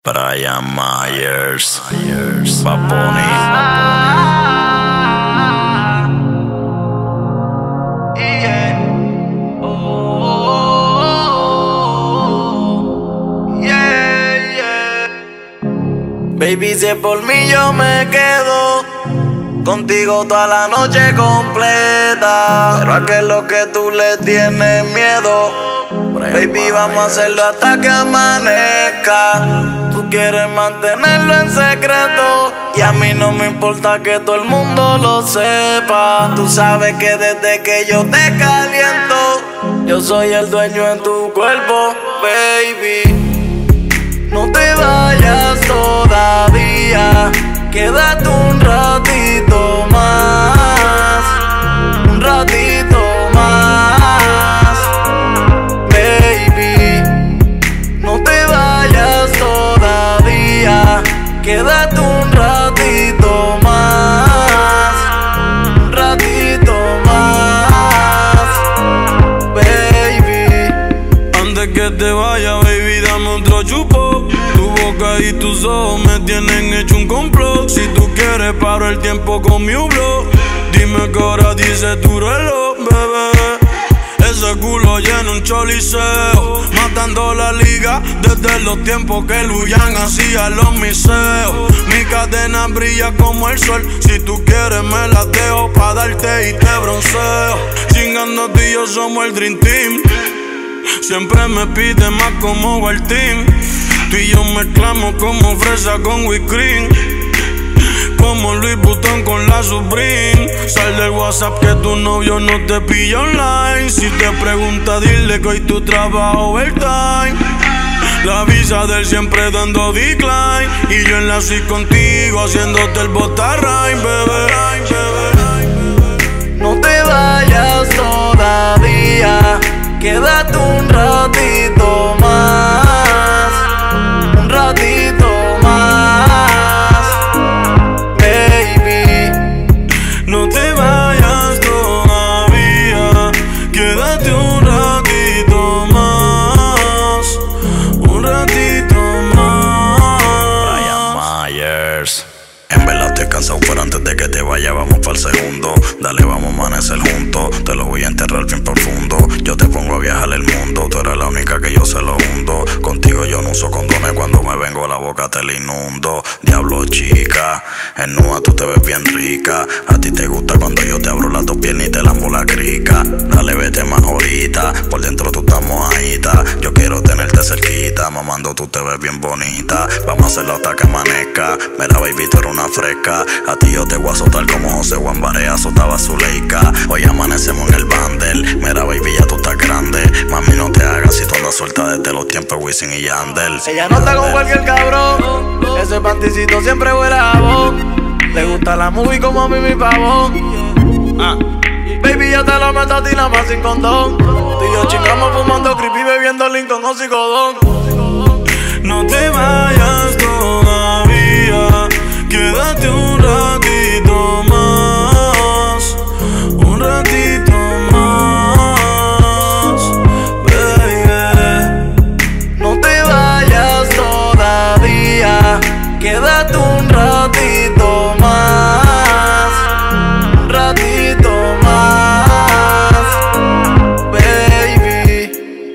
Brian Myers, Bad Bunny. Baby, si es por mí yo me quedo contigo toda la noche completa. Pero a qué es lo que tú le tienes miedo. Baby, vamos a hacerlo hasta que amanezca. Tú quieres mantenerlo en secreto y a mí no me importa que todo el mundo lo sepa. Tú sabes que desde que yo te caliento, yo soy el dueño en tu cuerpo, baby. No te vayas todavía, quédate un ratito más, un ratito más, baby. No te vayas todavía, quédate un ratito más, un ratito más, baby. Antes que te vaya, baby, dame otro chupo. Tu boca y tus ojos me tienen hecho un complot. Si tú quieres paro el tiempo con mi hublot. Dime qué hora dice tu reloj, bebé. Ese culo llena un choliseo, matando la liga desde los tiempos que Luyan hacía los miseos. Mi cadena brilla como el sol, si tú quieres me la dejo pa' darte y te bronceo. Chingando tú y yo somos el Dream Team. Siempre me pide más como el team. Tú y yo mezclamos como fresa con whipped cream, como Louis Vuitton con la Supreme. Sal del WhatsApp que tu novio no te pilla online. Si te pregunta dile que hoy tú trabajas overtime. La visa del siempre dando decline y yo en la suite contigo haciéndote el botarrain, bebé. No te vayas todavía, quédate un ratito más, un ratito más, baby. No te vayas todavía, quédate un ratito más, un ratito más. Brian Myers. En verdad estoy cansado, pero antes de que te vaya vamos para el segundo. Dale, vamos a amanecer juntos, te lo voy a enterrar bien profundo. Yo te pongo a viajar el mundo, tú eres la única que yo se lo hundo. Contigo yo no uso condones, cuando me vengo la boca te la inundo. Diablo chica, en nua tú te ves bien rica. A ti te gusta cuando yo te abro las dos piernas y te lambo la crica. Dale, vete más ahorita, por dentro tú estás mojadita. Yo quiero tenerte cerquita, mamando tú te ves bien bonita. Vamos a hacerlo hasta que amanezca. Mira baby, tú eres una fresca. A ti yo te voy a azotar como José Juan Barea azotaba a Zuleika. Hoy amanecemos en el bandel. Mira baby, ya tú estás grande. Mami, no te hagas si tú andas suelta desde los tiempos de Wisin y Yandel. Ella no está con cualquier cabrón, ese panticito siempre huele a jabón. Le gusta la movie como a mí mi pavón. Baby, yo te lo meto a ti nada más sin condón. Tú y yo chingamos fumando creepy, bebiendo Lincoln o Psicodón. No te vayas todavía, quédate un ratito más, un ratito más, baby. No te vayas todavía, quédate un ratito más, un ratito más, baby.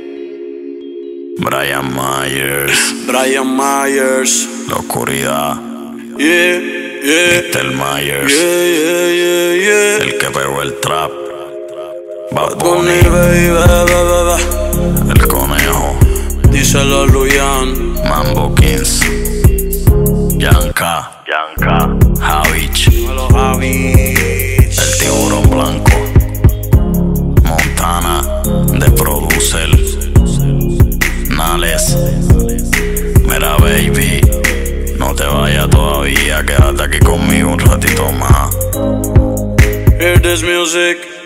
Brian Myers, Brian Myers, la oscuridad. yeah, yeah. Mr. Myers, Yeah. el que pegó el trap. Bad Bunny, Bunny, baby, el conejo. díselo a Luyan. Mambo Kings, Yanka, Javich, Dímelo, Javi. el tiburón blanco, Montana, The Producer, Nales. Mira baby, no te vayas todavía, quédate aquí conmigo un ratito más. Hear this music.